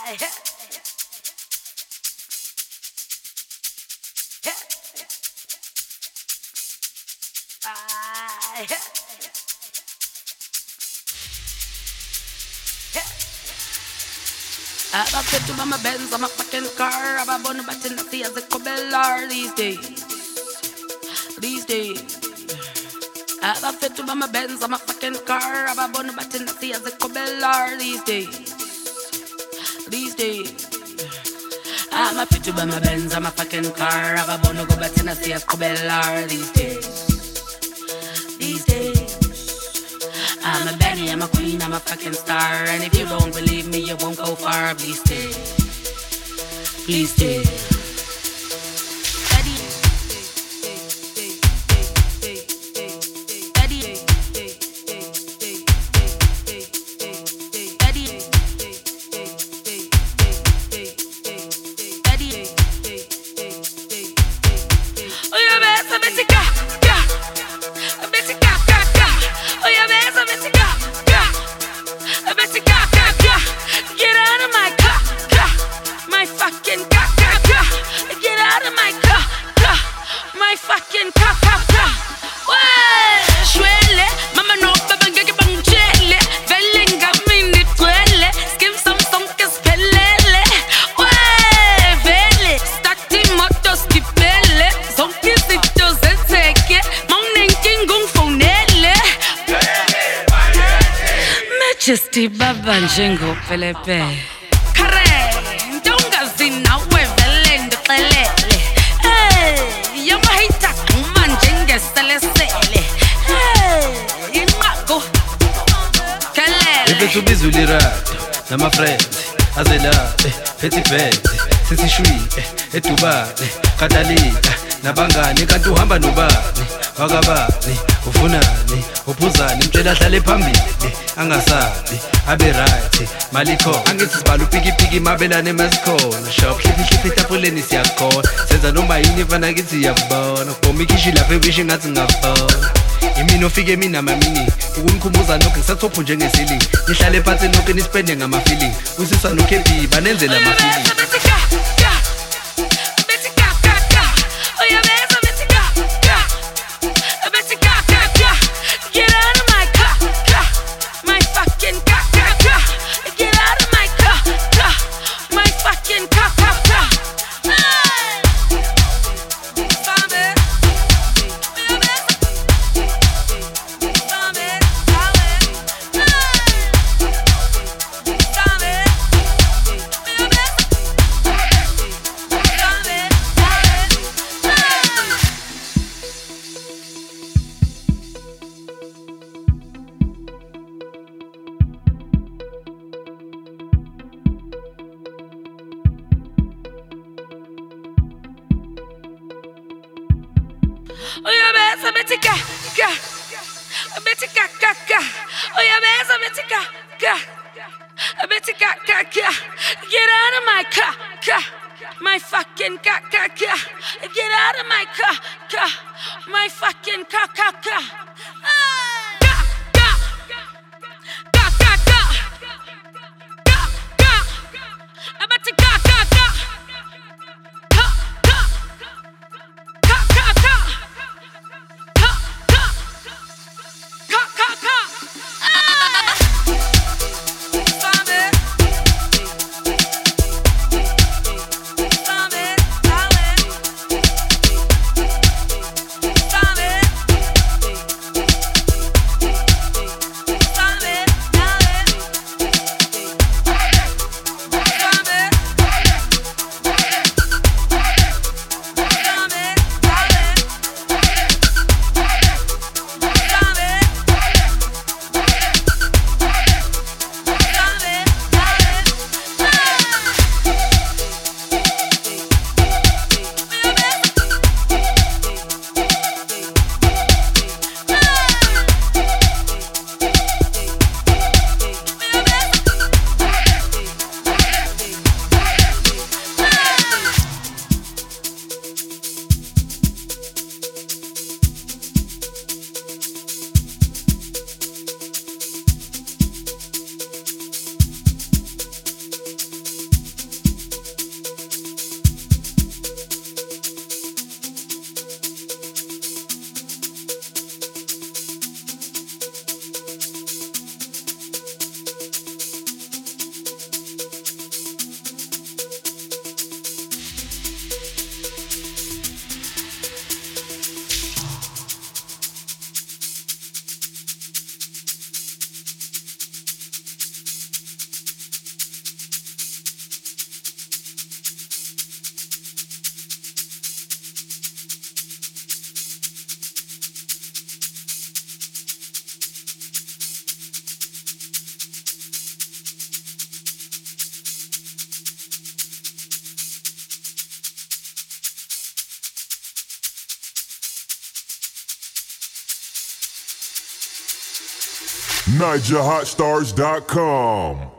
I'm a fit to my Benz, I'm a fucking car. I'm a bun bat in the sea as a cobbler these days. These days. I'm a fit to my Benz, I'm a fucking car. I'm a bun bat in the sea as a cobbler these days. These days. I'm a fit to my Benz, I'm a fucking car. I'm a bun go bat in the sea as a cobbler these days. These days. I'm a Benny, I'm a queen, I'm a fucking star. And if you don't believe me, you won't go far. Please stay. Please stay. Majesty baba njengo pelepe Kare ndonga zina wevele ndelele Hey yama hita kuma njenge selesele Hey imako Kale Ibe tubizuli rado Nama friends Azela Peti peti Sisi shui Etubane Kadali Nabangani kanti uhamba nobani Wakabani ufunani uphuzani mtshela hlale phambili angasabi abe right malikho angithi sibala upiki mabelane masikhona shop hlipi tapuleni siyakhona senza noma yini fana kithi yabona bomikhishi lapha ebishi ngathi ngabona imini ofike mina mamini ukungikhumbuza nokho ngisathophwa njengesili nihlale phansi nokho nispende ngama feeling usisa nokhebi banenzela ama feeling Oh yeah, besa betika ga betika ga Oh yeah, besa betika ga betika ga Get out of my car my fucking car Get out of my car my fucking car NigerHotStars.com.